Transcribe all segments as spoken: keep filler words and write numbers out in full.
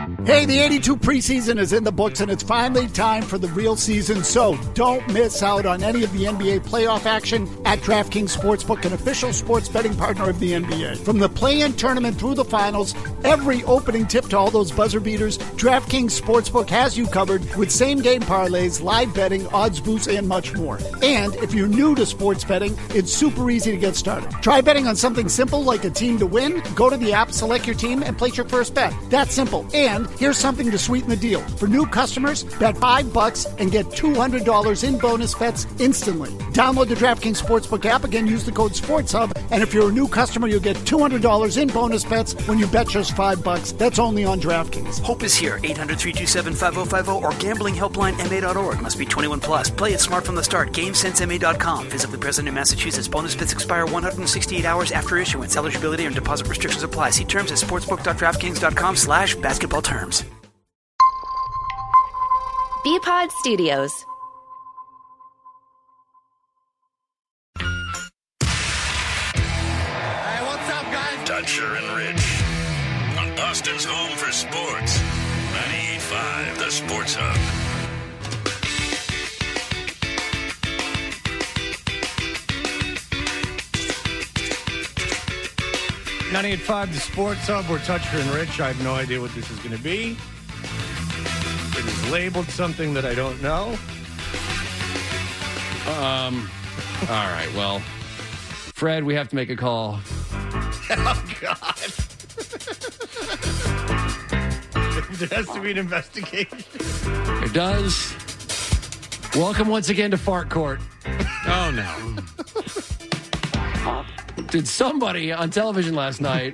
Hey, the eighty-two preseason is in the books, and it's finally time for the real season, so don't miss out on any of the N B A playoff action at DraftKings Sportsbook, an official sports betting partner of the N B A. From the play-in tournament through the finals, every opening tip to all those buzzer beaters, DraftKings Sportsbook has you covered with same-game parlays, live betting, odds boosts, and much more. And if you're new to sports betting, it's super easy to get started. Try betting on something simple like a team to win. Go to the app, select your team, and place your first bet. That's simple. And here's something to sweeten the deal. For new customers, bet five bucks and get two hundred dollars in bonus bets instantly. Download the DraftKings Sportsbook app. Again, use the code SportsHub. And if you're a new customer, you'll get two hundred dollars in bonus bets when you bet just five bucks. That's only on DraftKings. Hope is here. eight hundred, three two seven, five oh five oh or gambling helpline m a dot org. Must be twenty-one plus. Play it smart from the start. game sense m a dot com. Physically present in Massachusetts. Bonus bets expire one hundred sixty-eight hours after issuance. Eligibility and deposit restrictions apply. See terms at sportsbook dot draftkings dot com slash basketball terms. B-Pod Studios. Hey, what's up, guys? Dutcher and Rich on Boston's home for sports. ninety-eight point five, the Sports Hub. ninety-eight point five, the Sports Hub. We're Dutcher and Rich. I have no idea what this is going to be. It is labeled something that I don't know. Um. All right. Well, Fred, we have to make a call. Oh, God. There has to be an investigation. There does. Welcome once again to Fart Court. Oh, no. Did somebody on television last night...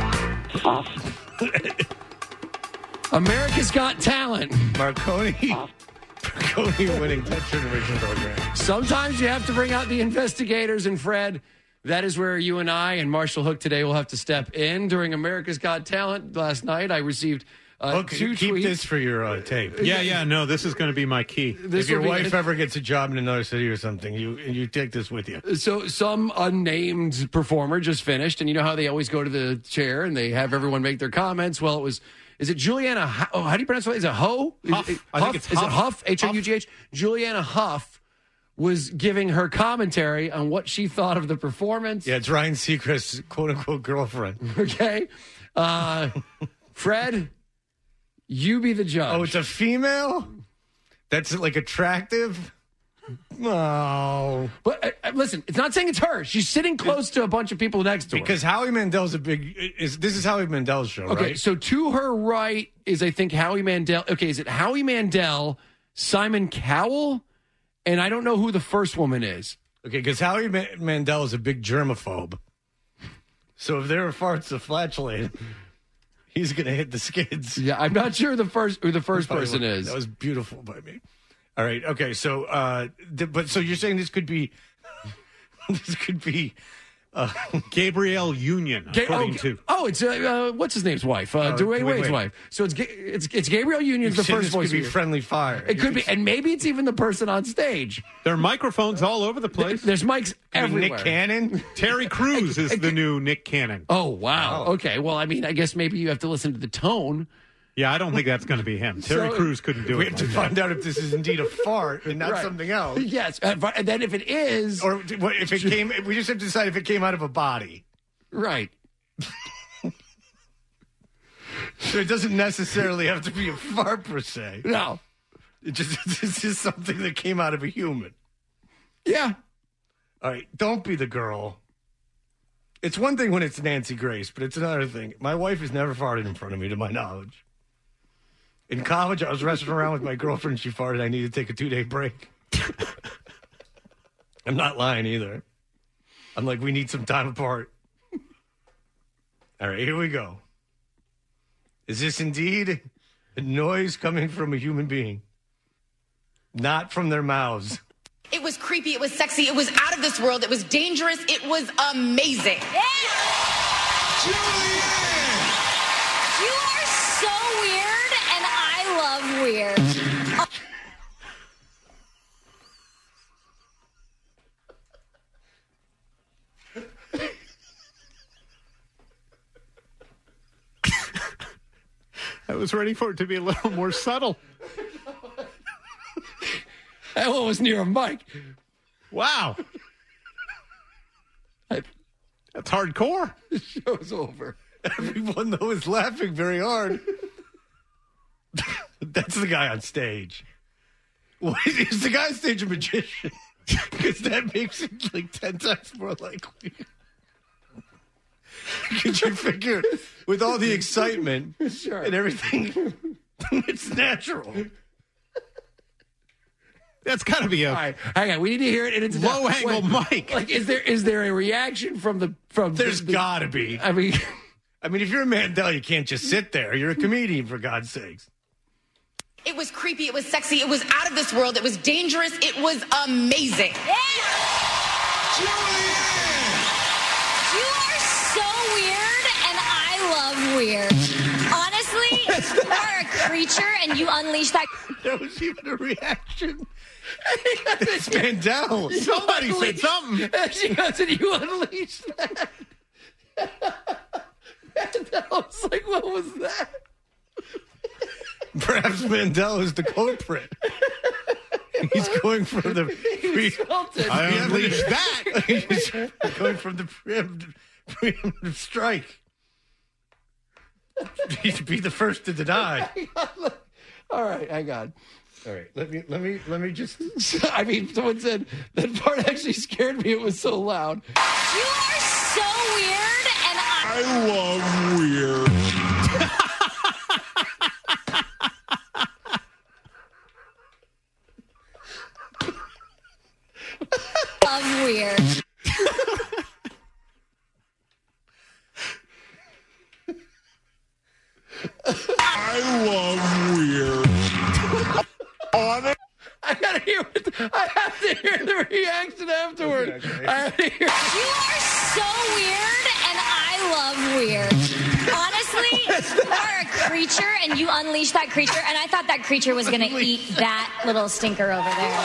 America's Got Talent. Marconi. Marconi winning Dutcher and Rich program. Sometimes you have to bring out the investigators, and Fred, that is where you and I and Marshall Hook today will have to step in. During America's Got Talent last night, I received uh, Hook, two keep tweets. this for your uh, tape. Yeah, yeah, no, this is going to be my key. This if your will be- wife ever gets a job in another city or something, you you take this with you. So some unnamed performer just finished, and you know how they always go to the chair and they have everyone make their comments? Well, it was... Is it Juliana? Ho- oh, how do you pronounce it? Is it Ho? Huff. Is it, I think it's Is Huff. it Huff? H O U G H? Juliana Huff was giving her commentary on what she thought of the performance. Yeah, it's Ryan Seacrest's quote-unquote girlfriend. Okay. Uh, Fred, you be the judge. Oh, it's a female? That's, like, attractive? No. But uh, uh, listen, it's not saying it's her. She's sitting close to a bunch of people next to her. Because Howie Mandel's a big... Is, this is Howie Mandel's show, Okay, right? so to her right is, I think, Howie Mandel. Okay, is it Howie Mandel, Simon Cowell, and I don't know who the first woman is. Okay, because Howie Ma- Mandel is a big germaphobe. So if there are farts of flatulate, he's going to hit the skids. Yeah, I'm not sure the first who the first That was- person is. That was beautiful by me. All right, okay, so, uh, th- but so you're saying this could be, this could be, uh, Gabrielle Union, Ga- according oh, to. oh, it's uh, uh, what's his name's wife, uh, Oh, Dwayne wait, Wade's wait. wife. So it's Ga- it's it's Gabrielle Union's you the said first this voice. could be we hear. friendly fire. It could be, and maybe it's even the person on stage. There are microphones all over the place. There's mics I mean, everywhere. Nick Cannon? Terry Crews is the new Nick Cannon. Oh wow. Oh. Okay. Well, I mean, I guess maybe you have to listen to the tone. Yeah, I don't think that's going to be him. Terry So- Crews couldn't do We it. have to like that. find out if this is indeed a fart and not Right. something else. Yes, and fi- and then if it is, Or what if it came, we just have to decide if it came out of a body. right. So it doesn't necessarily have to be a fart per se. No. It just, it's just something that came out of a human. Yeah. All right, don't be the girl. It's one thing when it's Nancy Grace, but it's another thing. My wife has never farted in front of me, to my knowledge. In college, I was wrestling around with my girlfriend. She farted. I needed to take a two-day break. I'm not lying either. I'm like, we need some time apart. All right, here we go. Is this indeed a noise coming from a human being? Not from their mouths. It was creepy. It was sexy. It was out of this world. It was dangerous. It was amazing. Julianne! You are so weird, and I love weird. That was ready for it to be a little more subtle. That one was near a mic. Wow. I, That's hardcore. The show's over. Everyone, though, is laughing very hard. That's the guy on stage. What, is the guy on stage a magician? Because that makes it like ten times more likely. Could you figure, with all the excitement Sure. and everything, it's natural. That's got to be a All right, hang on. We need to hear it. And it's low angle mic. Like, is there is there a reaction from the from? There's the, got to be. I mean, I mean, if you're a Mandel, you can't just sit there. You're a comedian, for God's sakes. It was creepy. It was sexy. It was out of this world. It was dangerous. It was amazing. Yeah. You are so weird, and I love weird. Honestly, you are a creature, and you unleash that. There was even a reaction. It's Mandel. Somebody said something. She goes, and you unleash that. That was like, what was that? Perhaps Mandel is the culprit. He's going for the pre- I unleashed that. He's going from the preemptive, preemptive strike. He'd be the first to deny. All right, hang on. All right, let me let me let me just. I mean, someone said that part actually scared me. It was so loud. You are so weird, and I, I love weird. love weird. I love weird. I gotta hear. What the, I have to hear the reaction afterward. Okay, okay. I have to hear. You are so weird, and I love weird. Honestly, you are a creature, and you unleash that creature, and I thought that creature was going to eat that little stinker over there.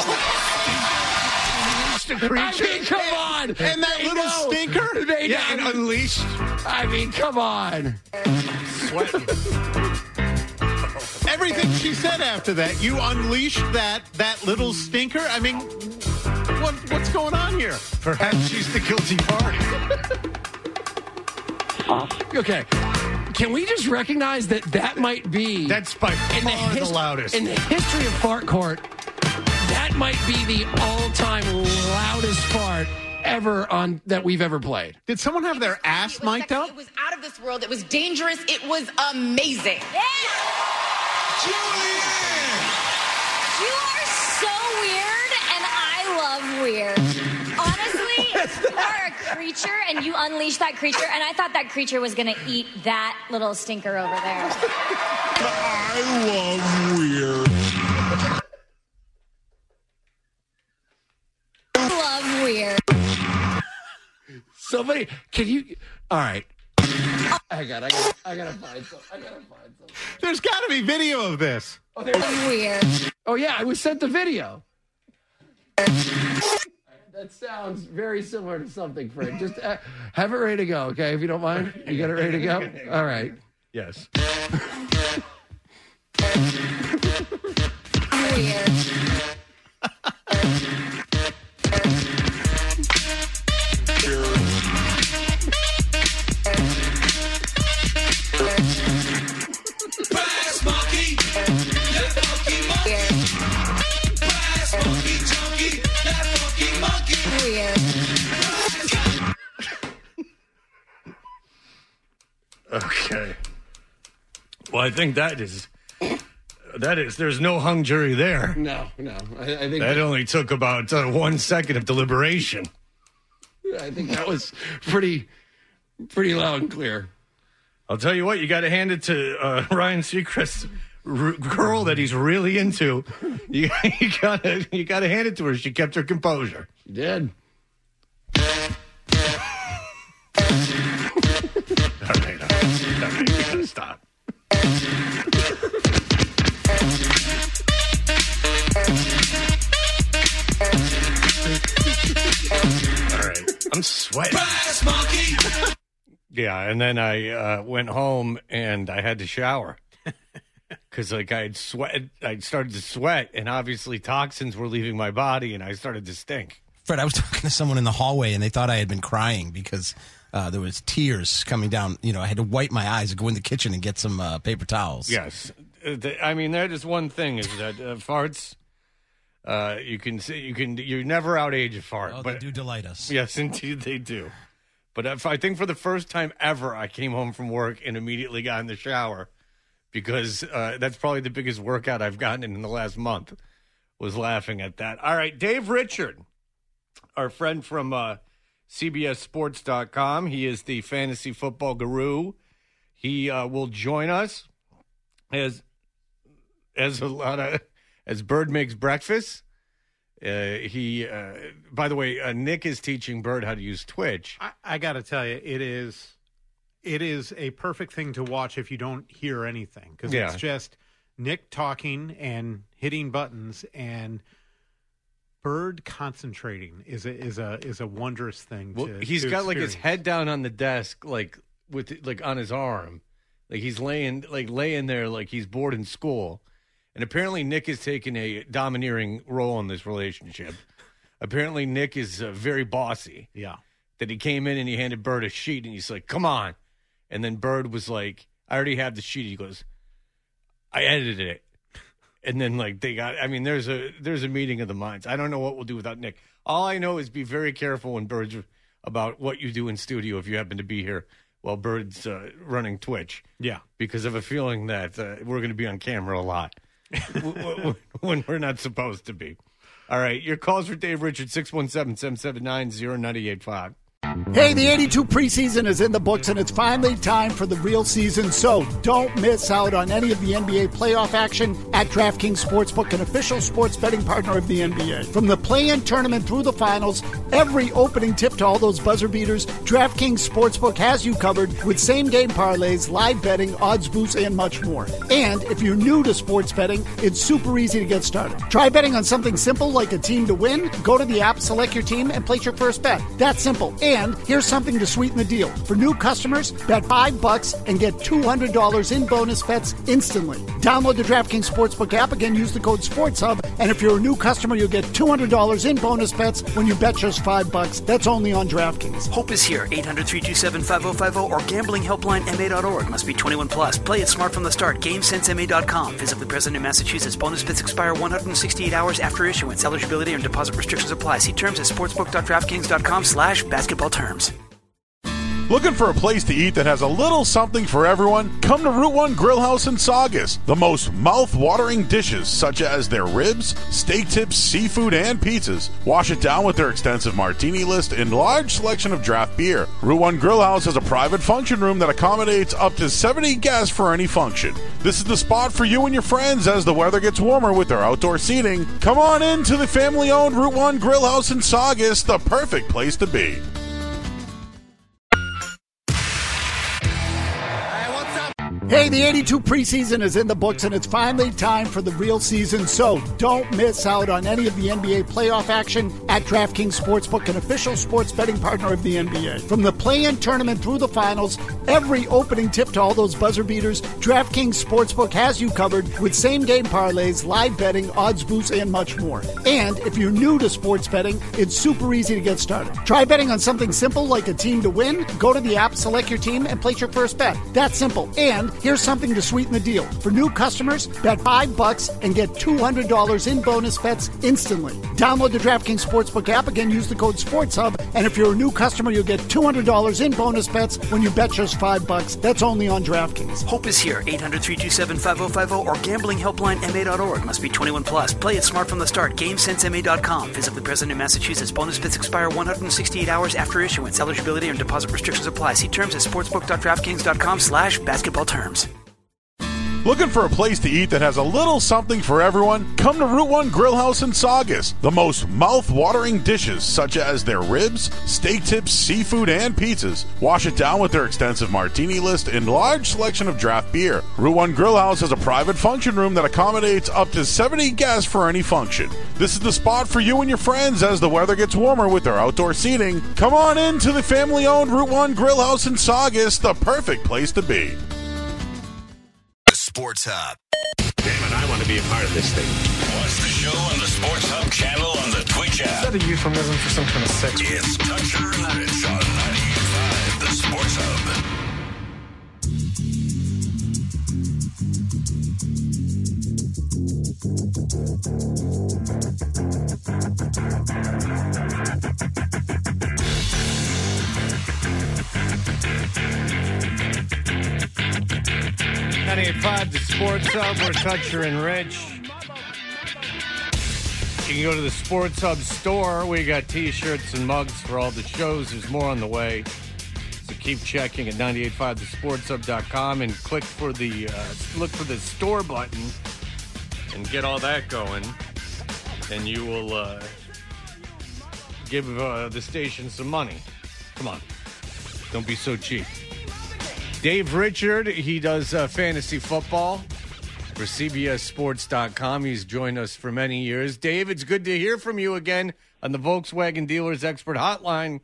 I mean, come on. And that They little know. stinker? They Yeah, know. and unleashed. I mean, come on. Sweating. Everything she said after that, you unleashed that that little stinker. I mean, what what's going on here? Perhaps she's the guilty party. Okay. Can we just recognize that that might be That's by in the, far the his- loudest. in the history of fart court? That might be the all-time loudest fart ever on that we've ever played. Did someone have their ass It was mic'd sexy. up? It was out of this world. It was dangerous. It was amazing. Yeah. You are so weird, and I love weird. Honestly, you are a creature, and you unleash that creature, and I thought that creature was going to eat that little stinker over there. I love weird. I love weird. Somebody, can you? All right. I got. I got. I gotta find some. I gotta find some. There's got to be video of this. Oh, there's, Weird. oh yeah, I was sent the video. That sounds very similar to something, Fred. Just uh, have it ready to go, okay? If you don't mind, you got it ready to go. All right. Yes. Weird. Brass monkey, that funky monkey. Weird. Brass monkey, chunky, that funky monkey. Weird. Okay. Well, I think that is that is. There's no hung jury there. No, no. I, I think That only took about uh, one second of deliberation. I think that was pretty, pretty loud and clear. I'll tell you what, you got to hand it to uh, Ryan Seacrest's r- girl that he's really into. You, you gotta, you gotta hand it to her. She kept her composure. You did. All right, all right, all right. We gotta stop. All right, I'm sweating. Brass monkey. Yeah, and then I uh, went home and I had to shower. because like I had sweat, I started to sweat, and obviously toxins were leaving my body, and I started to stink. Fred, I was talking to someone in the hallway, and they thought I had been crying because uh, there was tears coming down. You know, I had to wipe my eyes and go in the kitchen and get some uh, paper towels. Yes, I mean that is one thing is that uh, farts. Uh, you can see, you can, you're never outage a fart. Oh, but they do delight us. Yes, indeed they do. But if, I think for the first time ever, I came home from work and immediately got in the shower because uh, that's probably the biggest workout I've gotten in the last month. Was laughing at that. All right, Dave Richard, our friend from uh, C B S Sports dot com. He is the fantasy football guru. He uh, will join us as as a lot of. As Bird makes breakfast, uh, he, uh, by the way, uh, Nick is teaching Bird how to use Twitch. I, I got to tell you, it is, it is a perfect thing to watch if you don't hear anything because Yeah. it's just Nick talking and hitting buttons, and Bird concentrating is a is a is a wondrous thing. Well, to, he's to got like his experience. head down on the desk, like with like on his arm, like he's laying like laying there like he's bored in school. And apparently Nick has taken a domineering role in this relationship. Apparently Nick is uh, very bossy. Yeah. That he came in and he handed Bird a sheet and he's like, come on. And then Bird was like, I already have the sheet. He goes, I edited it. And then like they got, I mean, there's a there's a meeting of the minds. I don't know what we'll do without Nick. All I know is be very careful when Bird's about what you do in studio if you happen to be here while Bird's uh, running Twitch. Yeah. Because of a feeling that uh, we're going to be on camera a lot. When we're not supposed to be. All right, your calls for Dave Richard, six one seven, seven seven nine, zero nine eight five. Hey, the eighty-two preseason is in the books, and it's finally time for the real season, so don't miss out on any of the N B A playoff action at DraftKings Sportsbook, an official sports betting partner of the N B A. From the play-in tournament through the finals, every opening tip to all those buzzer beaters, DraftKings Sportsbook has you covered with same-game parlays, live betting, odds boosts, and much more. And if you're new to sports betting, it's super easy to get started. Try betting on something simple like a team to win. Go to the app, select your team, and place your first bet. That's simple. And here's something to sweeten the deal. For new customers, bet five bucks and get two hundred dollars in bonus bets instantly. Download the DraftKings Sportsbook app. Again, use the code SportsHub. And if you're a new customer, you'll get two hundred dollars in bonus bets when you bet just five bucks. That's only on DraftKings. Hope is here. eight hundred, three two seven, five oh five oh or gambling helpline M A dot org. Must be twenty-one plus. Play it smart from the start. Game Sense M A dot com. Physically present in Massachusetts. Bonus bets expire one hundred sixty-eight hours after issuance. Eligibility and deposit restrictions apply. See terms at sportsbook dot draftkings dot com slash basketball terms. Looking for a place to eat that has a little something for everyone? Come to Route one Grill House in Saugus. The most mouth-watering dishes, such as their ribs, steak tips, seafood, and pizzas. Wash it down with their extensive martini list and large selection of draft beer. Route one Grill House has a private function room that accommodates up to seventy guests for any function. This is the spot for you and your friends as the weather gets warmer with their outdoor seating. Come on in to the family-owned Route one Grill House in Saugus, the perfect place to be. Hey, the eighty-two preseason is in the books, and it's finally time for the real season, so don't miss out on any of the N B A playoff action at DraftKings Sportsbook, an official sports betting partner of the N B A. From the play-in tournament through the finals, every opening tip to all those buzzer beaters, DraftKings Sportsbook has you covered with same-game parlays, live betting, odds boosts, and much more. And if you're new to sports betting, it's super easy to get started. Try betting on something simple like a team to win. Go to the app, select your team, and place your first bet. That's simple. And here's something to sweeten the deal. For new customers, bet five bucks and get two hundred dollars in bonus bets instantly. Download the DraftKings Sportsbook app. Again, use the code SportsHub. And if you're a new customer, you'll get two hundred dollars in bonus bets when you bet just five bucks. That's only on DraftKings. Hope is here. eight hundred, three two seven, five oh five oh or gambling helpline M A dot org. Must be twenty-one plus. Play it smart from the start. Game Sense M A dot com. Physically present in Massachusetts. Bonus bets expire one hundred sixty-eight hours after issuance. Eligibility and deposit restrictions apply. See terms at sportsbook dot draftkings dot com slash basketball terms. Looking for a place to eat that has a little something for everyone? Come to Route one Grill House in Saugus. The most mouth-watering dishes, such as their ribs, steak tips, seafood, and pizzas. Wash it down with their extensive martini list and large selection of draft beer. Route one Grill House has a private function room that accommodates up to seventy guests for any function. This is the spot for you and your friends as the weather gets warmer with their outdoor seating. Come on in to the family-owned Route one Grill House in Saugus, the perfect place to be. Sports Hub. want to be a part of this thing. Watch the show on the Sports Hub channel on the Twitch app. Is that a euphemism for some kind of sex? It's Toucher and Rich on ninety-eight point five, the Sports Hub. ninety-eight point five, the Sports Hub. We're Toucher and Rich. You can go to the Sports Hub store. We got T-shirts and mugs for all the shows. There's more on the way. So keep checking at ninety-eight point five the sports hub dot com and click for the uh, look for the store button and get all that going. And you will uh, give uh, the station some money. Come on. Don't be so cheap. Dave Richard, he does uh, fantasy football for C B S sports dot com. He's joined us for many years. Dave, it's good to hear from you again on the Volkswagen Dealers Expert Hotline.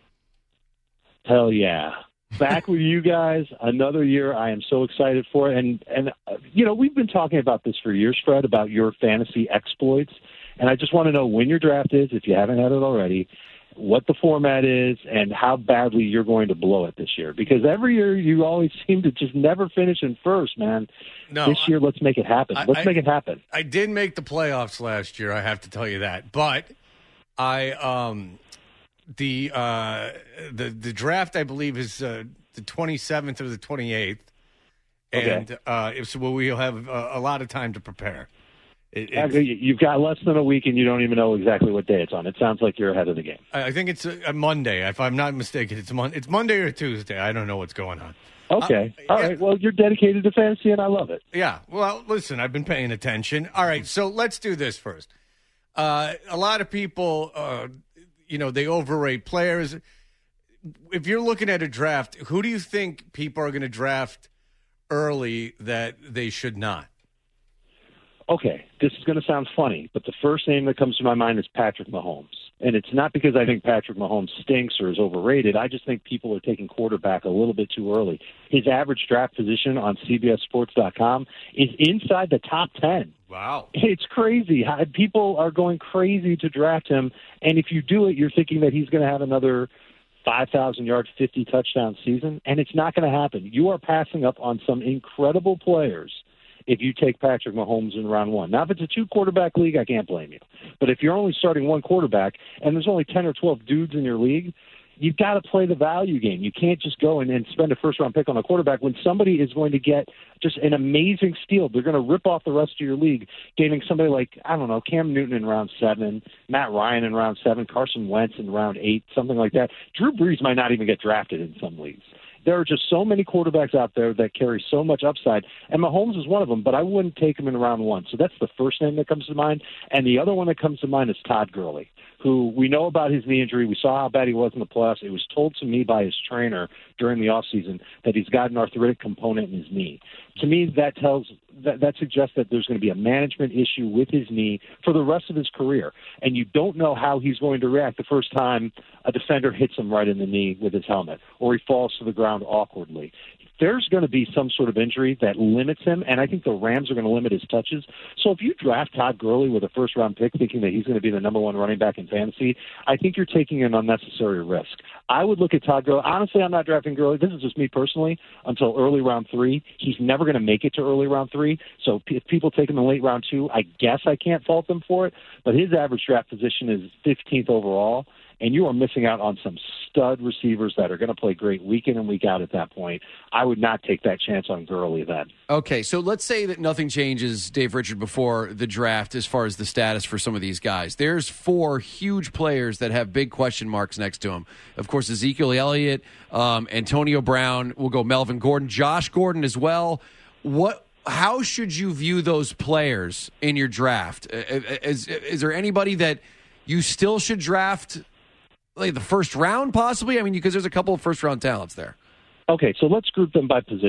Hell yeah. Back with you guys, another year. I am so excited for it. And, and uh, you know, we've been talking about this for years, Fred, about your fantasy exploits. And I just want to know when your draft is, if you haven't had it already, what the format is, and how badly you're going to blow it this year. Because every year you always seem to just never finish in first, man. No, this year, let's make it happen. I, let's I, make it happen. I did make the playoffs last year, I have to tell you that. But I um the uh the the draft, I believe, is uh, the twenty-seventh or the twenty-eighth. Okay. And uh if, well, we'll have uh, a lot of time to prepare. It, it, You've got less than a week, and you don't even know exactly what day it's on. It sounds like you're ahead of the game. I think it's a, a Monday, if I'm not mistaken. It's Mon- It's Monday or Tuesday. I don't know what's going on. Okay. Uh, All yeah. right. Well, you're dedicated to fantasy, and I love it. Yeah. Well, listen, I've been paying attention. All right. So let's do this first. Uh, a lot of people, uh, you know, they overrate players. If you're looking at a draft, who do you think people are going to draft early that they should not? Okay, this is going to sound funny, but the first name that comes to my mind is Patrick Mahomes. And it's not because I think Patrick Mahomes stinks or is overrated. I just think people are taking quarterback a little bit too early. His average draft position on C B S sports dot com is inside the top ten. Wow. It's crazy. People are going crazy to draft him. And if you do it, you're thinking that he's going to have another five thousand yard, fifty touchdown season. And it's not going to happen. You are passing up on some incredible players if you take Patrick Mahomes in round one. Now, if it's a two-quarterback league, I can't blame you. But if you're only starting one quarterback and there's only ten or twelve dudes in your league, you've got to play the value game. You can't just go and, and spend a first-round pick on a quarterback when somebody is going to get just an amazing steal. They're going to rip off the rest of your league, gaining somebody like, I don't know, Cam Newton in round seven, Matt Ryan in round seven, Carson Wentz in round eight, something like that. Drew Brees might not even get drafted in some leagues. There are just so many quarterbacks out there that carry so much upside, and Mahomes is one of them, but I wouldn't take him in round one. So that's the first name that comes to mind. And the other one that comes to mind is Todd Gurley, who we know about his knee injury. We saw how bad he was in the playoffs. It was told to me by his trainer during the offseason that he's got an arthritic component in his knee. To me, that tells that, that suggests that there's going to be a management issue with his knee for the rest of his career. And you don't know how he's going to react the first time a defender hits him right in the knee with his helmet, or he falls to the ground awkwardly. There's going to be some sort of injury that limits him, and I think the Rams are going to limit his touches. So if you draft Todd Gurley with a first-round pick thinking that he's going to be the number one running back in fantasy, I think you're taking an unnecessary risk. I would look at Todd Gurley. Honestly, I'm not drafting Gurley. This is just me personally until early round three. He's never going to make it to early round three. So if people take him in late round two, I guess I can't fault them for it. But his average draft position is fifteenth overall. And you are missing out on some stud receivers that are going to play great week in and week out at that point. I would not take that chance on Gurley then. Okay, so let's say that nothing changes, Dave Richard, before the draft as far as the status for some of these guys. There's four huge players that have big question marks next to them. Of course, Ezekiel Elliott, um, Antonio Brown, we'll go Melvin Gordon, Josh Gordon as well. What? How should you view those players in your draft? Is, is there anybody that you still should draft like the first round, possibly? I mean, because there's a couple of first-round talents there. Okay, so let's group them by position.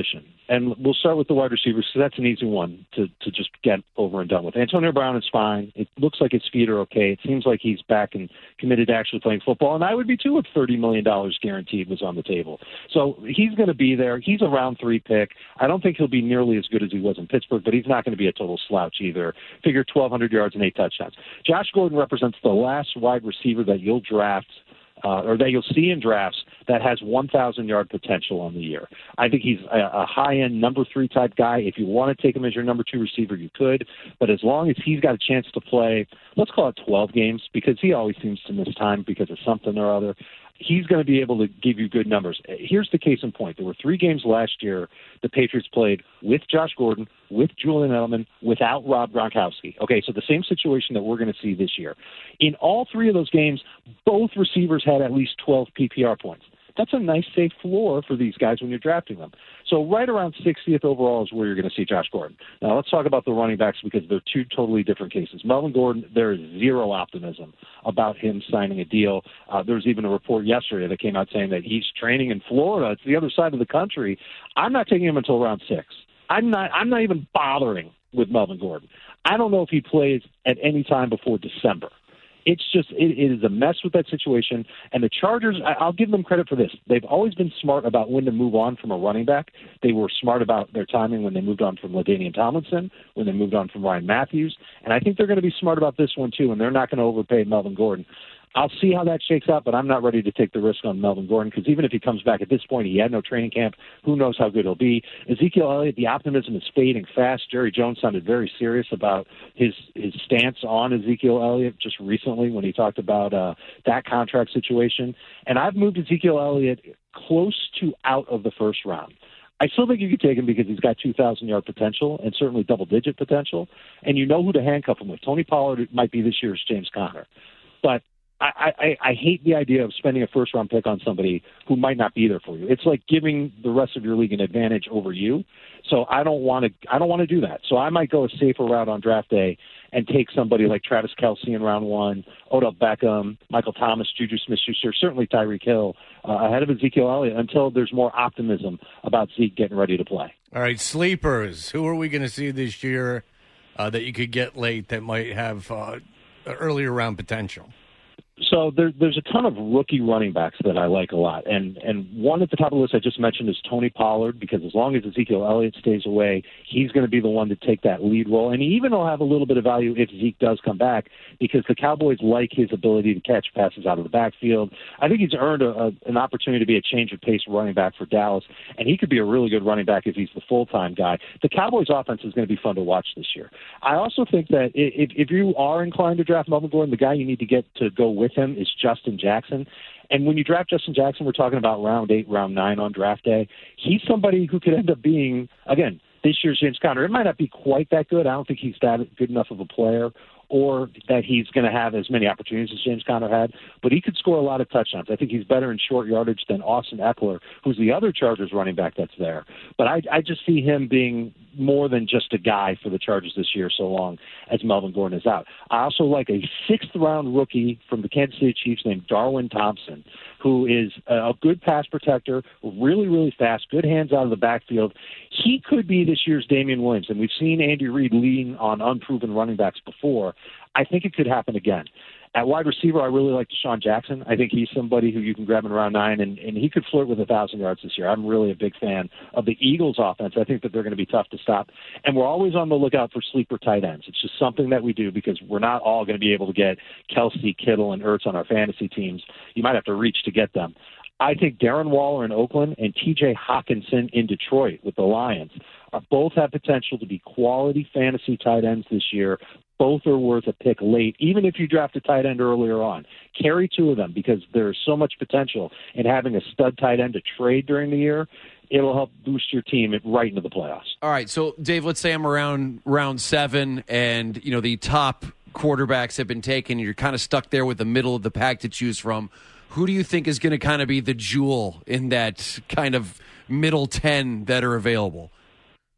And we'll start with the wide receivers, because that's an easy one to, to just get over and done with. Antonio Brown is fine. It looks like his feet are okay. It seems like he's back and committed to actually playing football. And I would be, too, if thirty million dollars guaranteed was on the table. So he's going to be there. He's a round three pick. I don't think he'll be nearly as good as he was in Pittsburgh, but he's not going to be a total slouch either. Figure twelve hundred yards and eight touchdowns. Josh Gordon represents the last wide receiver that you'll draft Uh, or that you'll see in drafts that has one thousand yard potential on the year. I think he's a, a high-end number three type guy. If you want to take him as your number two receiver, you could. But as long as he's got a chance to play, let's call it twelve games, because he always seems to miss time because of something or other, he's going to be able to give you good numbers. Here's the case in point. There were three games last year the Patriots played with Josh Gordon, with Julian Edelman, without Rob Gronkowski. Okay, so the same situation that we're going to see this year. In all three of those games, both receivers had at least twelve P P R points. That's a nice, safe floor for these guys when you're drafting them. So right around sixtieth overall is where you're going to see Josh Gordon. Now let's talk about the running backs, because they're two totally different cases. Melvin Gordon, there is zero optimism about him signing a deal. Uh, there was even a report yesterday that came out saying that he's training in Florida. It's the other side of the country. I'm not taking him until round six. I'm not, I'm not even bothering with Melvin Gordon. I don't know if he plays at any time before December. It's just, it, it is a mess with that situation. And the Chargers, I, I'll give them credit for this. They've always been smart about when to move on from a running back. They were smart about their timing when they moved on from LaDainian Tomlinson, when they moved on from Ryan Matthews. And I think they're going to be smart about this one, too, and they're not going to overpay Melvin Gordon. I'll see how that shakes out, but I'm not ready to take the risk on Melvin Gordon, because even if he comes back at this point, he had no training camp. Who knows how good he'll be? Ezekiel Elliott, the optimism is fading fast. Jerry Jones sounded very serious about his his stance on Ezekiel Elliott just recently when he talked about uh, that contract situation. And I've moved Ezekiel Elliott close to out of the first round. I still think you could take him because he's got two thousand yard potential and certainly double-digit potential, and you know who to handcuff him with. Tony Pollard might be this year's James Conner. But I, I, I hate the idea of spending a first-round pick on somebody who might not be there for you. It's like giving the rest of your league an advantage over you. So I don't want to. I don't want to do that. So I might go a safer route on draft day and take somebody like Travis Kelce in round one, Odell Beckham, Michael Thomas, Juju Smith-Schuster, certainly Tyreek Hill uh, ahead of Ezekiel Elliott until there's more optimism about Zeke getting ready to play. All right, sleepers. Who are we going to see this year uh, that you could get late that might have uh, earlier round potential? So there, there's a ton of rookie running backs that I like a lot. And and one at the top of the list I just mentioned is Tony Pollard, because as long as Ezekiel Elliott stays away, he's going to be the one to take that lead role. And he even will have a little bit of value if Zeke does come back, because the Cowboys like his ability to catch passes out of the backfield. I think he's earned a, a, an opportunity to be a change of pace running back for Dallas, and he could be a really good running back if he's the full-time guy. The Cowboys' offense is going to be fun to watch this year. I also think that if, if you are inclined to draft Melvin Gordon, the guy you need to get to go with him is Justin Jackson. And when you draft Justin Jackson, we're talking about round eight, round nine on draft day. He's somebody who could end up being, again, this year's James Conner. It might not be quite that good. I don't think he's that good enough of a player, or that he's going to have as many opportunities as James Conner had, but he could score a lot of touchdowns. I think he's better in short yardage than Austin Eckler, who's the other Chargers running back that's there. But I, I just see him being more than just a guy for the Chargers this year, so long as Melvin Gordon is out. I also like a sixth-round rookie from the Kansas City Chiefs named Darwin Thompson, who is a good pass protector, really, really fast, good hands out of the backfield. He could be this year's Damian Williams, and we've seen Andy Reid lean on unproven running backs before. I think it could happen again. At wide receiver, I really like Deshaun Jackson. I think he's somebody who you can grab in round nine, and, and he could flirt with one thousand yards this year. I'm really a big fan of the Eagles' offense. I think that they're going to be tough to stop. And we're always on the lookout for sleeper tight ends. It's just something that we do because we're not all going to be able to get Kelsey, Kittle, and Ertz on our fantasy teams. You might have to reach to get them. I think Darren Waller in Oakland and T J Hawkinson in Detroit with the Lions are both have potential to be quality fantasy tight ends this year. Both are worth a pick late, even if you draft a tight end earlier on. Carry two of them because there's so much potential in having a stud tight end to trade during the year. It'll help boost your team right into the playoffs. All right, so Dave, let's say I'm around round seven, and you know the top quarterbacks have been taken. You're kind of stuck there with the middle of the pack to choose from. Who do you think is going to kind of be the jewel in that kind of middle ten that are available?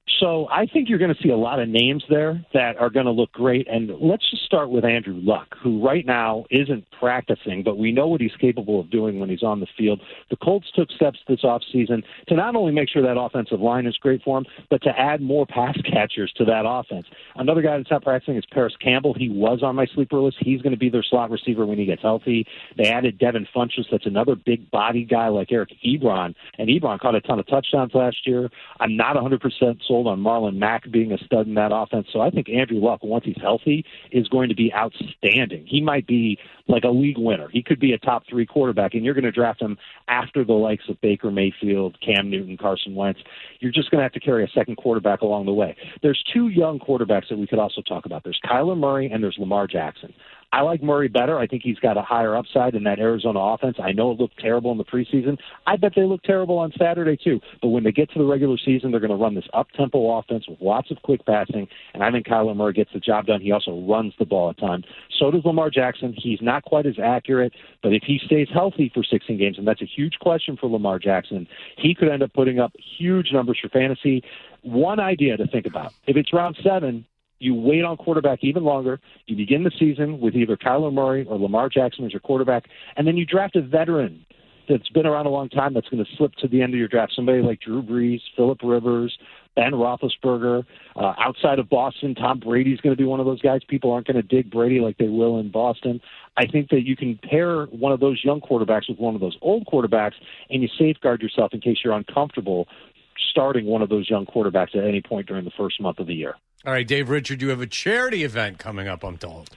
So I think you're going to see a lot of names there that are going to look great. And let's just start with Andrew Luck, who right now isn't practicing, but we know what he's capable of doing when he's on the field. The Colts took steps this offseason to not only make sure that offensive line is great for him, but to add more pass catchers to that offense. Another guy that's not practicing is Paris Campbell. He was on my sleeper list. He's going to be their slot receiver when he gets healthy. They added Devin Funchess. That's another big body guy like Eric Ebron. And Ebron caught a ton of touchdowns last year. I'm not one hundred percent sold on Marlon Mack being a stud in that offense. So I think Andrew Luck, once he's healthy, is going to be outstanding. He might be like a league winner. He could be a top three quarterback, and you're going to draft him after the likes of Baker Mayfield, Cam Newton, Carson Wentz. You're just going to have to carry a second quarterback along the way. There's two young quarterbacks that we could also talk about. There's Kyler Murray and there's Lamar Jackson. I like Murray better. I think he's got a higher upside in that Arizona offense. I know it looked terrible in the preseason. I bet they look terrible on Saturday, too. But when they get to the regular season, they're going to run this up-tempo offense with lots of quick passing, and I think Kyler Murray gets the job done. He also runs the ball a ton. So does Lamar Jackson. He's not quite as accurate, but if he stays healthy for sixteen games, and that's a huge question for Lamar Jackson, he could end up putting up huge numbers for fantasy. One idea to think about. If it's round seven, you wait on quarterback even longer. You begin the season with either Kyler Murray or Lamar Jackson as your quarterback, and then you draft a veteran that's been around a long time that's going to slip to the end of your draft. Somebody like Drew Brees, Phillip Rivers, Ben Roethlisberger. Uh, outside of Boston, Tom Brady's going to be one of those guys. People aren't going to dig Brady like they will in Boston. I think that you can pair one of those young quarterbacks with one of those old quarterbacks, and you safeguard yourself in case you're uncomfortable starting one of those young quarterbacks at any point during the first month of the year. All right, Dave Richard, you have a charity event coming up, I'm told.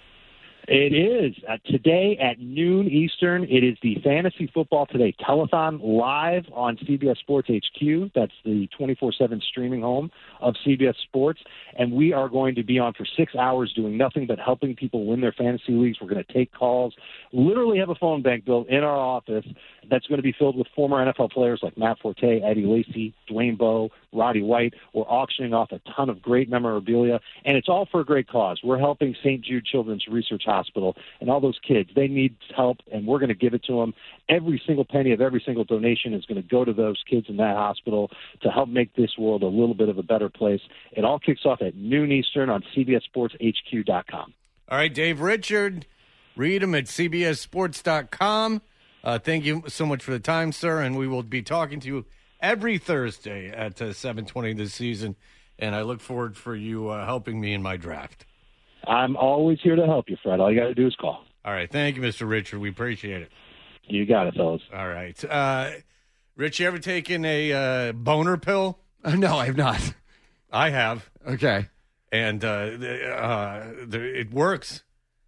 It is. Uh, today at noon Eastern, it is the Fantasy Football Today Telethon live on C B S Sports H Q. That's the twenty-four seven streaming home of C B S Sports. And we are going to be on for six hours doing nothing but helping people win their fantasy leagues. We're going to take calls, literally have a phone bank built in our office that's going to be filled with former N F L players like Matt Forte, Eddie Lacy, Dwayne Bowe, Roddy White. We're auctioning off a ton of great memorabilia, and it's all for a great cause. We're helping Saint Jude Children's Research Hospital, and all those kids, they need help, and we're going to give it to them. Every single penny of every single donation is going to go to those kids in that hospital to help make this world a little bit of a better place. It all kicks off at noon Eastern on C B S Sports H Q dot com. All right, Dave Richard, read him at C B S Sports dot com. Uh, thank you so much for the time, sir, and we will be talking to you every Thursday at uh, seven twenty this season, and I look forward for you uh, helping me in my draft. I'm always here to help you, Fred. All you got to do is call. All right. Thank you, Mister Richard. We appreciate it. You got it, fellas. All right. Uh, Rich, you ever taken a uh, boner pill? Uh, no, I have not. I have. Okay. And uh, the, uh, the, it works.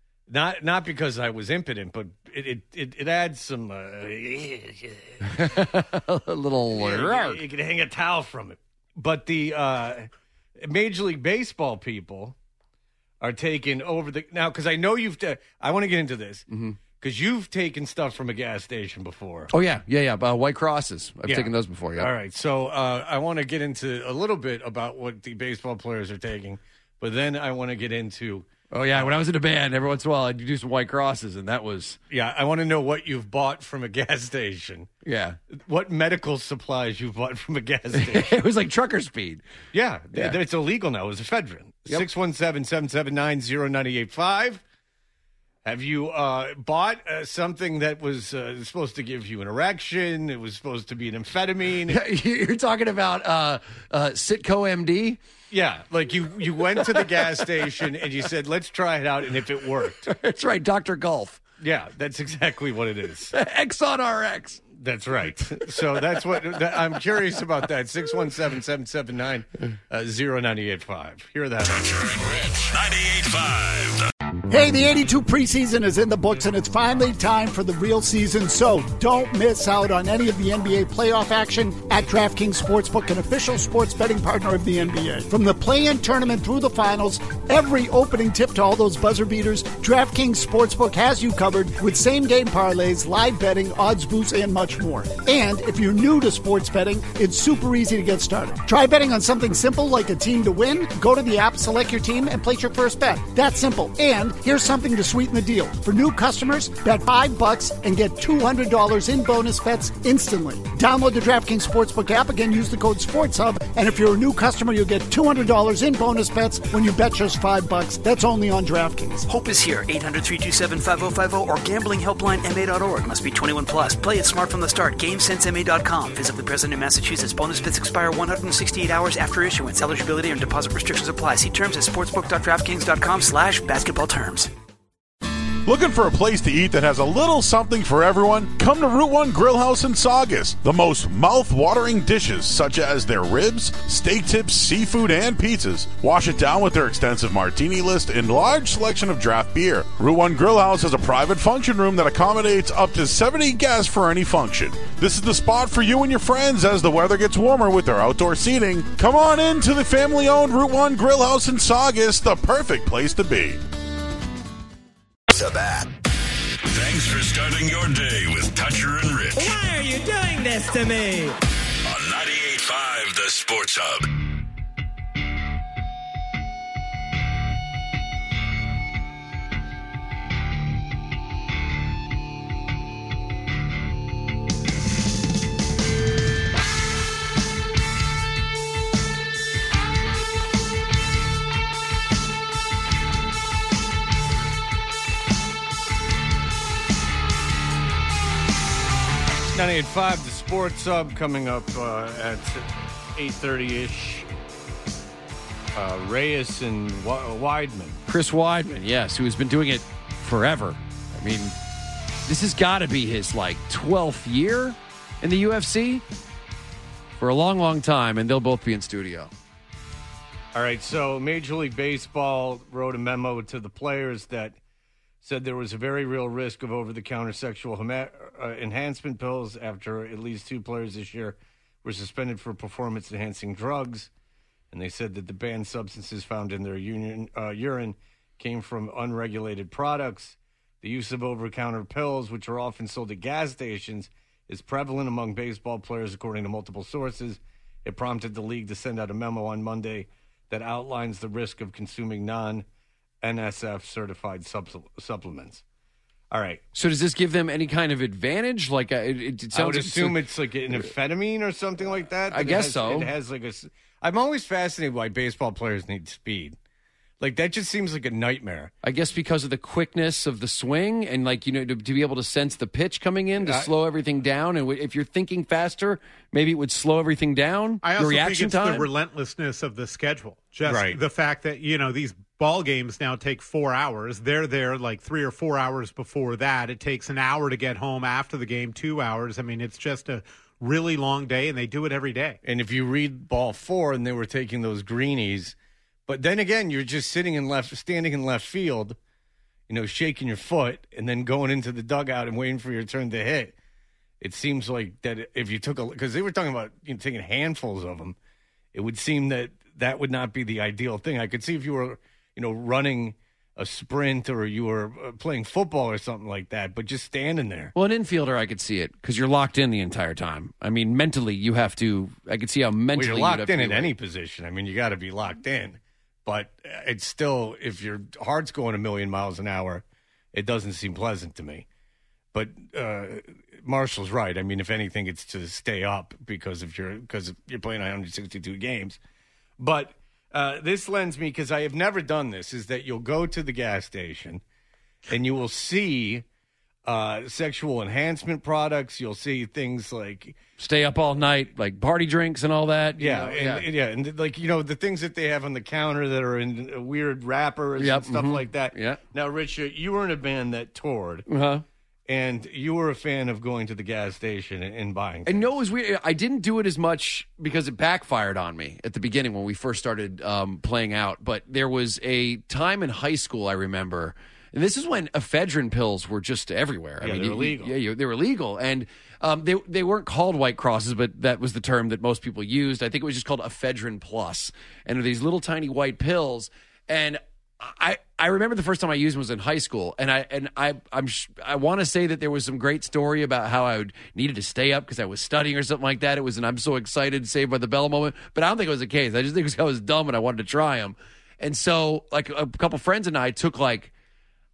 Not not because I was impotent, but it it, it, it adds some... Uh, a little... Yeah, you, you can hang a towel from it. But the uh, Major League Baseball people are taking over the... Now, because I know you've... Ta- I want to get into this. Mm-hmm. Because you've taken stuff from a gas station before. Oh, yeah. Yeah, yeah. Uh, White Crosses. I've yeah. taken those before, yeah. All right. So uh, I want to get into a little bit about what the baseball players are taking. But then I want to get into... Oh, yeah. When I was in a band, every once in a while, I'd do some White Crosses, and that was... Yeah, I want to know what you've bought from a gas station. Yeah. What medical supplies you've bought from a gas station. It was like trucker speed. Yeah. yeah. Th- it's illegal now. It was ephedrine. Yep. six one seven, seven seven nine, zero nine eight five. Have you uh, bought uh, something that was uh, supposed to give you an erection? It was supposed to be an amphetamine. You're talking about uh, uh, Citco M D? Yeah, like you, you went to the gas station and you said, let's try it out, and if it worked. That's right, Doctor Golf. Yeah, that's exactly what it is. Exxon R X. That's right. So that's what that, I'm curious about that. six one seven, seven seven nine, zero nine eight five. Hear that. ninety-eight point five. Hey, the eighty-two preseason is in the books, and it's finally time for the real season, so don't miss out on any of the N B A playoff action at DraftKings Sportsbook, an official sports betting partner of the N B A. From the play-in tournament through the finals, every opening tip to all those buzzer beaters, DraftKings Sportsbook has you covered with same-game parlays, live betting, odds boosts, and much more. And if you're new to sports betting, it's super easy to get started. Try betting on something simple like a team to win. Go to the app, select your team, and place your first bet. That's simple. And Here's something to sweeten the deal. For new customers, bet five bucks and get two hundred dollars in bonus bets instantly. Download the DraftKings Sportsbook app. Again, use the code SportsHub. And if you're a new customer, you'll get two hundred dollars in bonus bets when you bet just five bucks. That's only on DraftKings. Hope is here. eight hundred, three two seven, five oh five oh or gambling helpline M A dot org. Must be twenty-one plus. Play it smart from the start. Game Sense M A dot com. Physically present in Massachusetts. Bonus bets expire one hundred sixty-eight hours after issuance. Eligibility and deposit restrictions apply. See terms at sportsbook dot draftkings dot com slash basketball terms. Looking for a place to eat that has a little something for everyone? Come to Route one Grill House in Saugus. The most mouth-watering dishes, such as their ribs, steak tips, seafood, and pizzas. Wash it down with their extensive martini list and large selection of draft beer. Route one Grill House has a private function room that accommodates up to seventy guests for any function. This is the spot for you and your friends as the weather gets warmer with their outdoor seating. Come on in to the family-owned Route one Grill House in Saugus, the perfect place to be. Sabat. Thanks for starting your day with Toucher and Rich. Why are you doing this to me? On ninety-eight point five, the Sports Hub. ninety-eight point five, the Sports Hub, coming up uh, at eight thirty-ish. Uh, Reyes and w- Weidman. Chris Weidman, yes, who has been doing it forever. I mean, this has got to be his, like, twelfth year in the U F C for a long, long time, and they'll both be in studio. All right, so Major League Baseball wrote a memo to the players that said there was a very real risk of over-the-counter sexual hema- uh, enhancement pills after at least two players this year were suspended for performance-enhancing drugs. And they said that the banned substances found in their union, uh, urine came from unregulated products. The use of over-the-counter pills, which are often sold at gas stations, is prevalent among baseball players, according to multiple sources. It prompted the league to send out a memo on Monday that outlines the risk of consuming non N S F certified supple- supplements. All right. So does this give them any kind of advantage? Like uh, it, it sounds I would like assume it's like an amphetamine or something like that. I guess it has, so. It has like a. I'm always fascinated why baseball players need speed. Like that just seems like a nightmare. I guess because of the quickness of the swing and like, you know, to, to be able to sense the pitch coming in to I, slow everything down. And w- if you're thinking faster, maybe it would slow everything down. I also the reaction think it's time. the relentlessness of the schedule. Just right. the fact that, you know, these ball games now take four hours. They're there like three or four hours before that. It takes an hour to get home after the game, two hours. I mean, it's just a really long day, and they do it every day. And if you read ball four and they were taking those greenies, but then again, you're just sitting in left, standing in left field, you know, shaking your foot and then going into the dugout and waiting for your turn to hit. It seems like that if you took a, because they were talking about, you know, taking handfuls of them, it would seem that that would not be the ideal thing. I could see if you were, you know, running a sprint or you were playing football or something like that, but just standing there. Well, an infielder, I could see it because you're locked in the entire time. I mean, mentally, you have to. I could see how mentally well, you're locked you'd have in to in be any like, position. I mean, you got to be locked in, but it's still, if your heart's going a million miles an hour, it doesn't seem pleasant to me. But uh, Marshall's right. I mean, if anything, it's to stay up because if you're because you're playing one hundred sixty-two games. But uh, this lends me, because I have never done this, is that you'll go to the gas station and you will see uh, sexual enhancement products. You'll see things like stay up all night, like party drinks and all that. you yeah, know, and, yeah, yeah, and like you know the things that they have on the counter that are in weird wrappers Yep, and stuff mhm. like that. Yeah. Now, Richard, you were in a band that toured. Uh-huh. And you were a fan of going to the gas station and, and buying. And no, it was weird. I didn't do it as much because it backfired on me at the beginning when we first started um, playing out. But there was a time in high school, I remember, and this is when ephedrine pills were just everywhere. I Yeah, mean, they were you- legal. Yeah, you, they were legal. And um, they they weren't called White Crosses, but that was the term that most people used. I think it was just called ephedrine plus. And they're these little tiny white pills. And I, I remember the first time I used them was in high school, and I and I I'm sh- I want to say that there was some great story about how I would needed to stay up because I was studying or something like that. It was an I'm so excited, Saved by the Bell moment, but I don't think it was the case. I just think it was, I was dumb and I wanted to try them, and so like a couple friends and I took like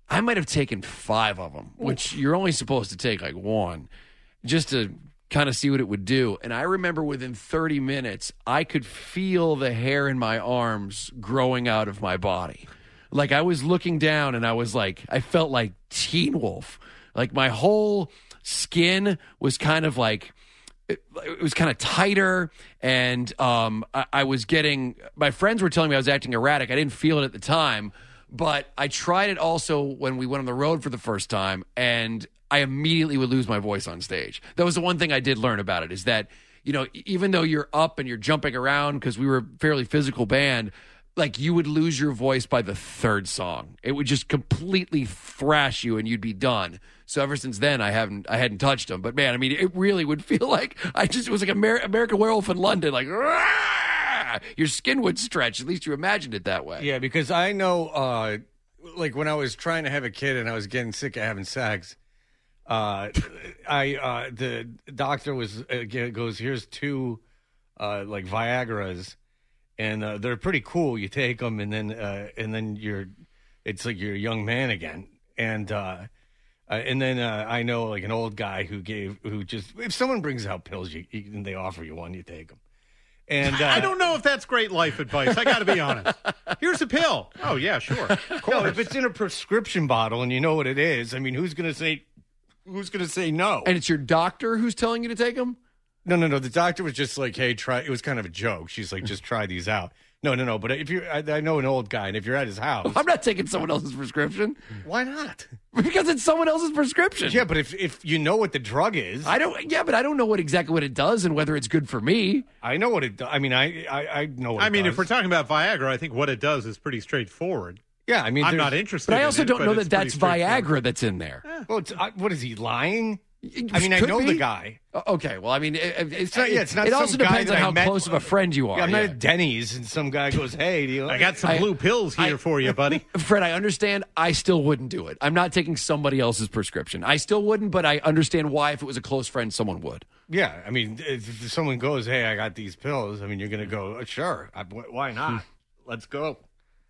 I might have taken five of them, which you're only supposed to take like one, just to kind of see what it would do. And I remember within thirty minutes, I could feel the hair in my arms growing out of my body. Like I was looking down and I was like, I felt like Teen Wolf. Like my whole skin was kind of like, it, it was kind of tighter. And um, I, I was getting, my friends were telling me I was acting erratic. I didn't feel it at the time, but I tried it also when we went on the road for the first time. And I immediately would lose my voice on stage. That was the one thing I did learn about it, is that, you know, even though you're up and you're jumping around, because we were a fairly physical band, like you would lose your voice by the third song. It would just completely thrash you and you'd be done. So ever since then, I haven't, I hadn't touched them. But man, I mean, it really would feel like I just, it was like Amer- American Werewolf in London, like, Rah! Your skin would stretch. At least you imagined it that way. Yeah, because I know, uh, like when I was trying to have a kid and I was getting sick of having sex, uh, I, uh, the doctor was, uh, goes, here's two, uh, like Viagras. And uh, they're pretty cool. You take them, and then uh, and then you're, it's like you're a young man again. And uh, uh, and then uh, I know like an old guy who gave, who just, if someone brings out pills, you, you and they offer you one, you take them. And uh, I don't know if that's great life advice. I got to be honest. Here's a pill. Oh yeah, sure. Of course. No, if it's in a prescription bottle and you know what it is, I mean, who's gonna say, who's gonna say no? And it's your doctor who's telling you to take them? No, no, no. The doctor was just like, hey, try. It was kind of a joke. She's like, just try these out. No, no, no. But if you're, I, I know an old guy, and if you're at his house. I'm not taking someone else's prescription. Why not? Because it's someone else's prescription. Yeah, but if, if you know what the drug is. I don't, yeah, but I don't know what exactly what it does and whether it's good for me. I know what it does. I mean, I, I, I know what I it mean, does. if we're talking about Viagra, I think what it does is pretty straightforward. Yeah, I mean, I'm not interested But I also in it, don't but know it's that that's pretty Viagra that's in there. Yeah. Well, it's, uh, what is he, lying? I mean, I Could know be. the guy. Okay, well, I mean, it, it's, It's not, yeah, it's not it some also guy depends on that I how met- close of a friend you are. Yeah, I'm not yeah. at Denny's and some guy goes, hey, do you I got some I- blue pills here I- for you, buddy. Fred, I understand. I still wouldn't do it. I'm not taking somebody else's prescription. I still wouldn't, but I understand why, if it was a close friend, someone would. Yeah, I mean, if someone goes, hey, I got these pills, I mean, you're going to go, sure, I, why not? Let's go.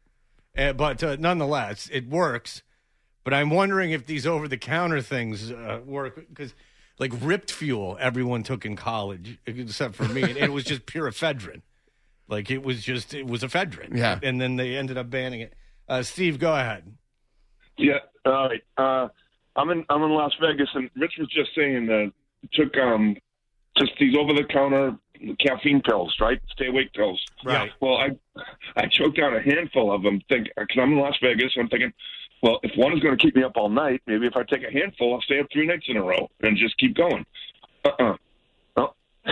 Uh, but uh, nonetheless, it works. But I'm wondering if these over-the-counter things uh, work, because, like, Ripped Fuel, everyone took in college, except for me, and it was just pure ephedrine. Like, it was just, it was ephedrine. Yeah. And then they ended up banning it. Uh, Steve, go ahead. Yeah, all right. Uh, I'm in I'm in Las Vegas, and Rich was just saying that took um just these over the counter caffeine pills, right? Stay awake pills. Right. Well, I I choked down a handful of them. Think because I'm in Las Vegas, I'm thinking, well, if one is going to keep me up all night, maybe if I take a handful, I'll stay up three nights in a row and just keep going. Uh-uh. Well,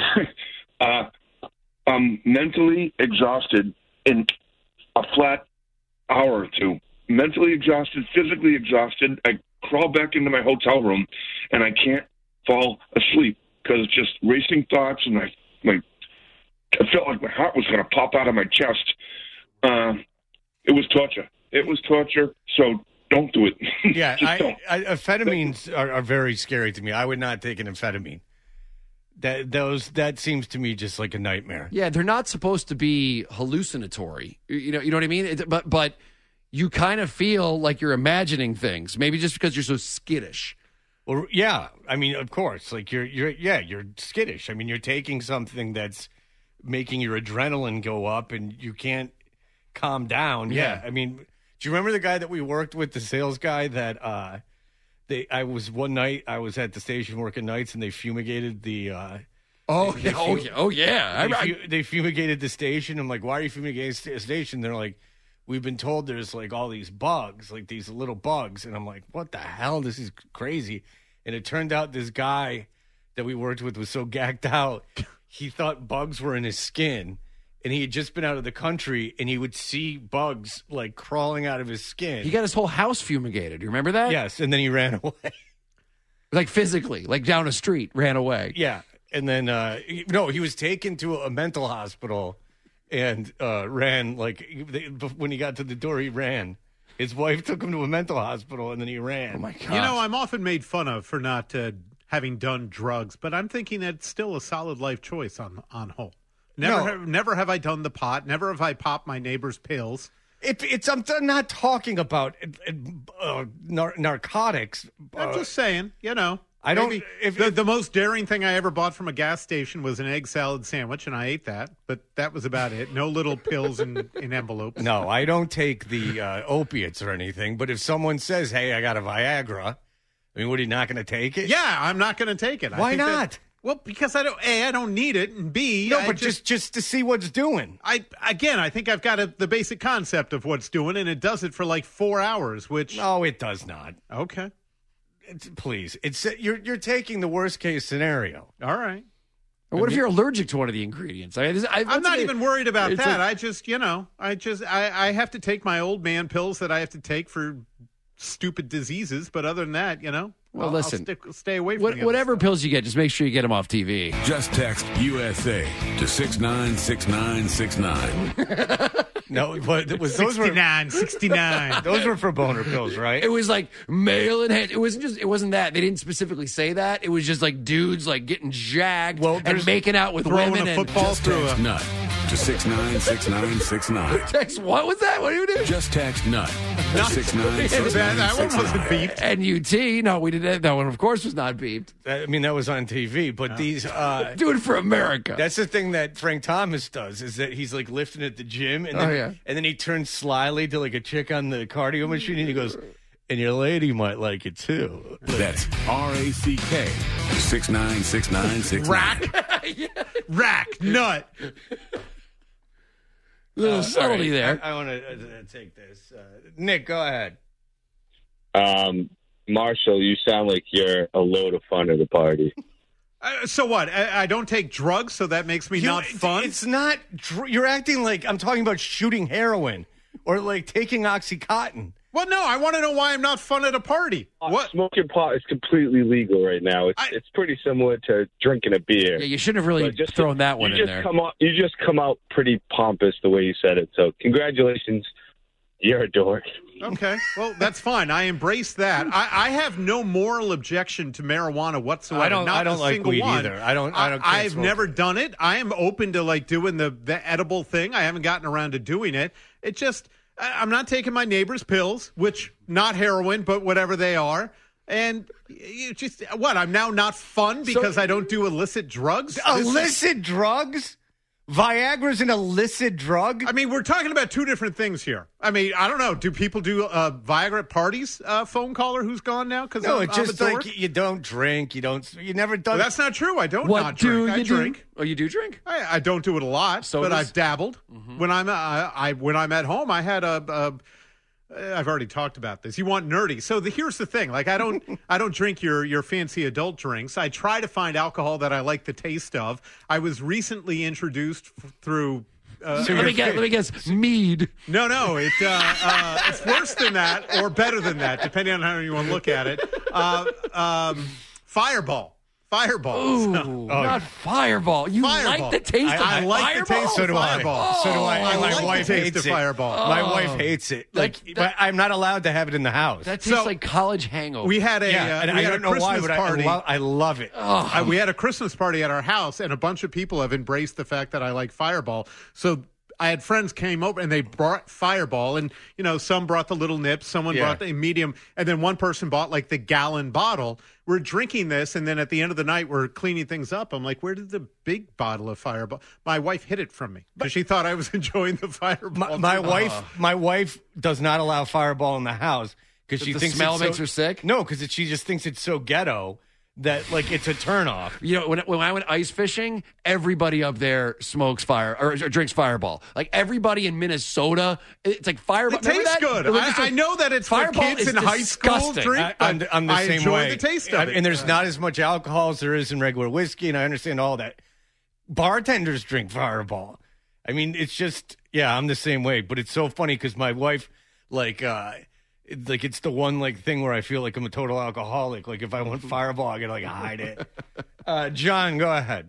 uh, I'm mentally exhausted in a flat hour or two. Mentally exhausted, physically exhausted. I crawl back into my hotel room, and I can't fall asleep because it's just racing thoughts, and I, my, I felt like my heart was going to pop out of my chest. Uh, it was torture. It was torture, so don't do it. Yeah, Just I, don't. I, amphetamines are, are very scary to me. I would not take an amphetamine. That those that seems to me just like a nightmare. Yeah, they're not supposed to be hallucinatory. You know, you know what I mean? It, but but you kind of feel like you're imagining things. Maybe just because you're so skittish. Well, yeah. I mean, of course. Like you're you're yeah, you're skittish. I mean, you're taking something that's making your adrenaline go up, and you can't calm down. Yeah. Yeah. I mean, do you remember the guy that we worked with, the sales guy that uh they I was one night I was at the station working nights, and they fumigated the uh Oh, they, yeah, they oh, fu- yeah, oh, yeah. They, I- I- fu- they fumigated the station. I'm like, why are you fumigating the station? They're like, we've been told there's like all these bugs, like these little bugs. And I'm like, what the hell? This is crazy. And it turned out this guy that we worked with was so gagged out, he thought bugs were in his skin. And he had just been out of the country, and he would see bugs like crawling out of his skin. He got his whole house fumigated. You remember that? Yes, and then he ran away. Like physically, like down a street, ran away. Yeah. And then, uh, he- no, he was taken to a mental hospital and uh, ran, like, they, when he got to the door, he ran. His wife took him to a mental hospital, and then he ran. Oh, my God. You know, I'm often made fun of for not uh, having done drugs, but I'm thinking that it's still a solid life choice on on whole. Never, No. have, never have I done the pot. Never have I popped my neighbor's pills. If it's, I'm not talking about uh, nar- narcotics. I'm uh, just saying, you know. I don't. Maybe If, the, the most daring thing I ever bought from a gas station was an egg salad sandwich, and I ate that. But that was about it. No little pills in, in envelopes. No, I don't take the uh, opiates or anything. But if someone says, "Hey, I got a Viagra," I mean, what, are you not going to take it? Yeah, I'm not going to take it. I Why think that- not? well, because I don't. A, I don't need it, and B, No, I but just just to see what's doing. I again, I think I've got a, the basic concept of what's doing, and it does it for like four hours. Which No, it does not. okay, It's, please, it's you're you're taking the worst case scenario. all right. Or what if you're allergic to one of the ingredients? I mean, I, I'm not even worried about it's that. like- I just, you know, I just, I, I have to take my old man pills that I have to take for stupid diseases. But other than that, you know, Well, I'll, listen, I'll stick, stay away from What, the other whatever stuff. pills you get, just make sure you get them off T V. Just text U S A to six nine six nine six nine. No, but it was those were sixty-nine, sixty-nine. those were for boner pills, right? It was like male and head. It wasn't just. It wasn't that. They didn't specifically say that. It was just like dudes like getting jagged Well, and there's- making out with throwing women. a football Just through text a. nut to six nine six nine six nine. And text, what was that? What do you do? Just text nut to six nine six That, nine that one six wasn't nine. beeped. N U T. No, we didn't. That one, of course, was not beeped. I mean, that was on T V. But these, uh, Do it for America. that's the thing that Frank Thomas does is that he's like lifting at the gym, and then Oh, yeah. and then he turns slyly to like a chick on the cardio machine, and he goes, "And your lady might like it too." That's R A C K to six nine six nine six nine. Rack, rack, nut. little Uh, subtlety all right, there. I, I want to uh, take this. Uh, Nick, go ahead. Um, Marshall, you sound like you're a load of fun at a party. Uh, so what? I, I don't take drugs, so that makes me You- not fun. It's not. dr- You're acting like I'm talking about shooting heroin or like taking OxyContin. Well, no, I want to know why I'm not fun at a party. What? Smoking pot is completely legal right now. It's I- it's pretty similar to drinking a beer. Yeah, you shouldn't have really But just- thrown that one you in just there. Come out, you just come out pretty pompous the way you said it. So congratulations, you're a dork. Okay, well, that's fine. I embrace that. I, I have no moral objection to marijuana whatsoever. I don't- Not I don't a like single weed one. either. I don't- I don't- can't I've smoke never it. done it. I am open to like doing the the edible thing. I haven't gotten around to doing it. It just I- I'm not taking my neighbor's pills, which not heroin, but whatever they are. And you just what? I'm now not fun because I don't do illicit drugs. This is- Illicit drugs? Viagra's an illicit drug? I mean, we're talking about two different things here. I mean, I don't know. Do people do uh, Viagra at parties? Uh, phone caller who's gone now? Because No, I'm, it's just I'm a like dork? you don't drink. You don't. You never done. Well, that's not true. I don't What not do drink. I you do? drink. Oh, you do drink? I, I don't do it a lot, Sodas? but I've dabbled. When I'm uh, I when I'm at home, I had a. a I've already talked about this. You want nerdy. So the, here's the thing. Like I don't I don't drink your your fancy adult drinks. I try to find alcohol that I like the taste of. I was recently introduced f- through uh, let me guess. Let me guess. Mead. No, no, it uh, uh, it's worse than that or better than that, depending on how you want to look at it. Uh, um, Fireball. Fireball. Ooh, So- not Fireball. You Fireball. like the taste of I, I like Fireball? the taste So of do I. Fireball. So do I. I And my like wife the taste hates of it. Fireball. My Oh. wife hates it. That- Like, but I'm not allowed to have it in the house. That tastes So- like college hangover. We had a, yeah, uh, and we I had don't a know Christmas why, but I, I, party. love, I love it. Uh, we had a Christmas party at our house, and a bunch of people have embraced the fact that I like Fireball. So I had friends came over, and they brought Fireball, and you know, some brought the little nips, someone Yeah. brought the medium, and then one person bought like the gallon bottle. We're drinking this, and then at the end of the night, we're cleaning things up. I'm like, where did the big bottle of Fireball? My wife hid it from me because she thought I was enjoying the Fireball. My, my too. wife, my wife does not allow Fireball in the house because she the thinks smell it's makes so, her sick? No, because she just thinks it's so ghetto that like it's a turnoff. You know, when, when I went ice fishing, everybody up there smokes fire or, or drinks Fireball. Like everybody in Minnesota, it's like Fireball. It Remember tastes that? good. It was I, just like- I know that it's Fireball for kids is in high school disgusting. drink, I, but I'm, the- I'm the I same enjoy way. the taste of I- it. And there's not as much alcohol as there is in regular whiskey, and I understand all that. Bartenders drink Fireball. I mean, it's just, yeah, I'm the same way. But it's so funny because my wife, like, uh, it- like it's the one like thing where I feel like I'm a total alcoholic. Like if I want Fireball, I gotta like hide it. Uh, John, go ahead.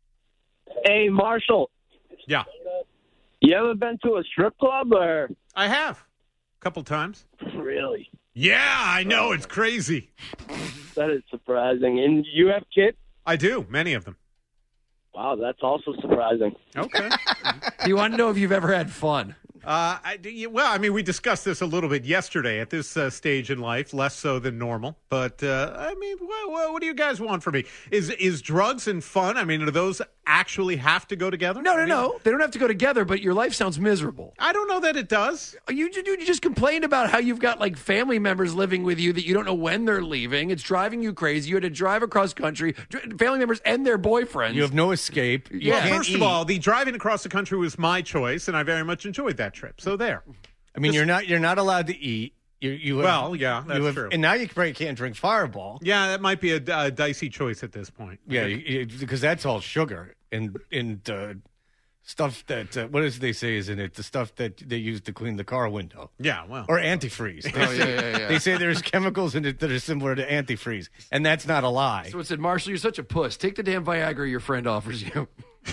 Hey, Marshall. Yeah. You ever been to a strip club or? I have. A couple times. Really? Yeah, I know. It's crazy. That is surprising. And you have kids? I do. Many of them. Wow, that's also surprising. Okay. You want to know if you've ever had fun? Uh, I, well, I mean, we discussed this a little bit yesterday at this uh, stage in life, less so than normal. But, uh, I mean, what, what do you guys want from me? Is is drugs and fun, I mean, do those actually have to go together? No, no, I mean, no. They don't have to go together, but your life sounds miserable. I don't know that it does. You, you, you just complained about how you've got, like, family members living with you that you don't know when they're leaving. It's driving you crazy. You had to drive across country, family members and their boyfriends. You have no escape. You Well, can't first eat. of all, the driving across the country was my choice, and I very much enjoyed that trip. So there. I mean, Just- you're not you're not allowed to eat. You, you have, Well, yeah, that's you have, true. And now you probably can't drink Fireball. Yeah, that might be a, a dicey choice at this point. Yeah, you, you, because that's all sugar and and uh, stuff that uh, what does they say is in it? The stuff that they use to clean the car window. Yeah, well, or antifreeze. They, Oh, say, yeah, yeah, yeah. they say there's chemicals in it that are similar to antifreeze, and that's not a lie. So it said, Marshall, you're such a puss. Take the damn Viagra your friend offers you.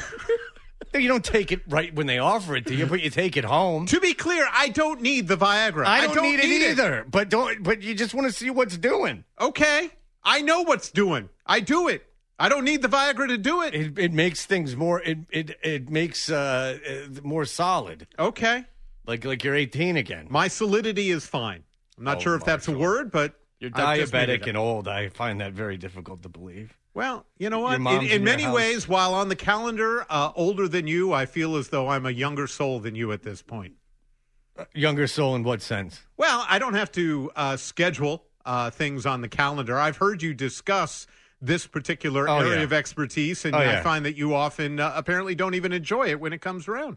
You don't take it right when they offer it to you, but you take it home. To be clear, I don't need the Viagra. I don't, need, need it either. But don't. But you just want to see what's doing. Okay, I know what's doing. I do it. I don't need the Viagra to do it. It, it makes things more. It it it makes uh, uh more solid. Okay, like like you're eighteen again. My solidity is fine. I'm not Oh, sure if that's a word, but You're I've just made it diabetic up. and old. I find that very difficult to believe. Well, you know what? Your In, mom's in in your many house. ways, while on the calendar, uh, older than you, I feel as though I'm a younger soul than you at this point. Younger soul in what sense? Well, I don't have to uh, schedule uh, things on the calendar. I've heard you discuss this particular Oh, area yeah. of expertise, and Oh, I yeah. find that you often uh, apparently don't even enjoy it when it comes around.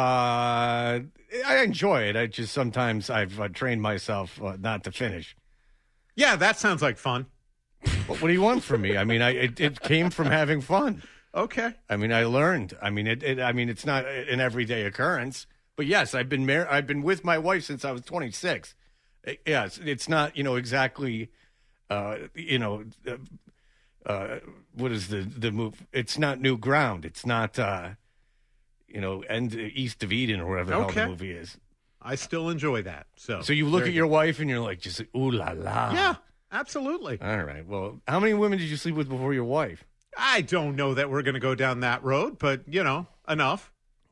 Uh, I enjoy it. I just sometimes I've uh, trained myself uh, not to finish. Yeah, that sounds like fun. What, what do you want from me? I mean, I it, it came from having fun. Okay. I mean, I learned. I mean, it, it. I mean, it's not an everyday occurrence. But yes, I've been mar- I've been with my wife since I was twenty-six. It- yes, it's not you know exactly, uh, you know, uh, uh, what is the the move? It's not new ground. It's not, uh, you know, end east of Eden or whatever the hell Okay. the movie is. I still enjoy that. So, So you look there at your wife and you're like, just ooh la la. Yeah, absolutely. All right. Well, how many women did you sleep with before your wife? I don't know that we're going to go down that road, but, you know, enough.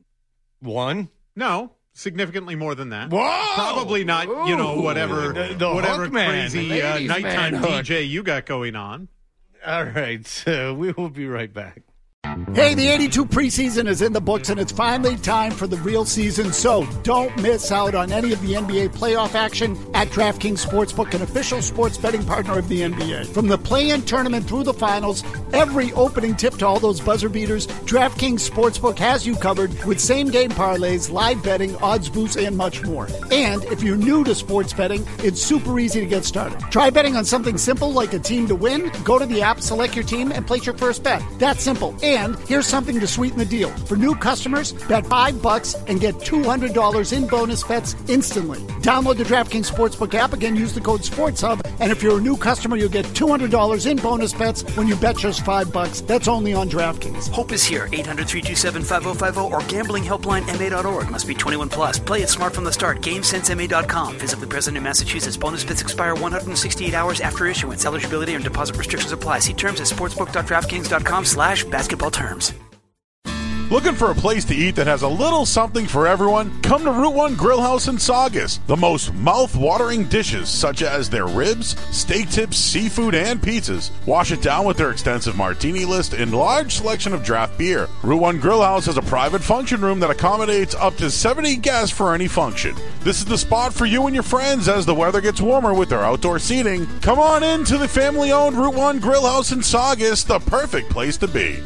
One? No, significantly more than that. Whoa! Probably not, you know, Ooh. whatever The- the whatever hook man. crazy uh, Ladies' nighttime man D hook. J you got going on. All right. So we will be right back. Hey, the eighty-two preseason is in the books, and it's finally time for the real season, so don't miss out on any of the N B A playoff action at DraftKings Sportsbook, an official sports betting partner of the N B A. From the play-in tournament through the finals, every opening tip to all those buzzer beaters, DraftKings Sportsbook has you covered with same-game parlays, live betting, odds boosts, and much more. And if you're new to sports betting, it's super easy to get started. Try betting on something simple like a team to win. Go to the app, select your team, and place your first bet. That's simple. And here's something to sweeten the deal. For new customers, bet five bucks and get two hundred dollars in bonus bets instantly. Download the DraftKings Sportsbook app. Again, use the code SportsHub. And if you're a new customer, you'll get two hundred dollars in bonus bets when you bet just five bucks. That's only on DraftKings. Hope is here. eight hundred, three two seven, five oh five oh or gambling helpline M A dot org. Must be twenty-one plus. Play it smart from the start. Game Sense M A dot com. Physically present in Massachusetts. Bonus bets expire one hundred sixty-eight hours after issuance. Eligibility and deposit restrictions apply. See terms at sportsbook dot draftkings dot com slash basketball terms. Looking for a place to eat that has a little something for everyone? Come to Route one Grill House in Saugus. The most mouth-watering dishes, such as their ribs, steak tips, seafood, and pizzas. Wash it down with their extensive martini list and large selection of draft beer. Route one Grill House has a private function room that accommodates up to seventy guests for any function. This is the spot for you and your friends as the weather gets warmer with their outdoor seating. Come on in to the family-owned Route one Grill House in Saugus, the perfect place to be.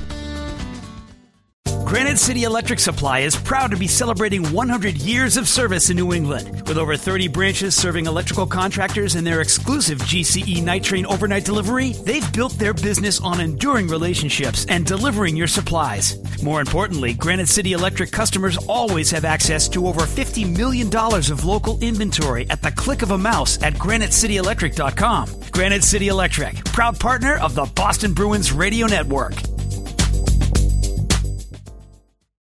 Granite City Electric Supply is proud to be celebrating one hundred years of service in New England. With over thirty branches serving electrical contractors and their exclusive G C E Night Train overnight delivery, they've built their business on enduring relationships and delivering your supplies. More importantly, Granite City Electric customers always have access to over fifty million dollars of local inventory at the click of a mouse at granite city electric dot com. Granite City Electric, proud partner of the Boston Bruins Radio Network.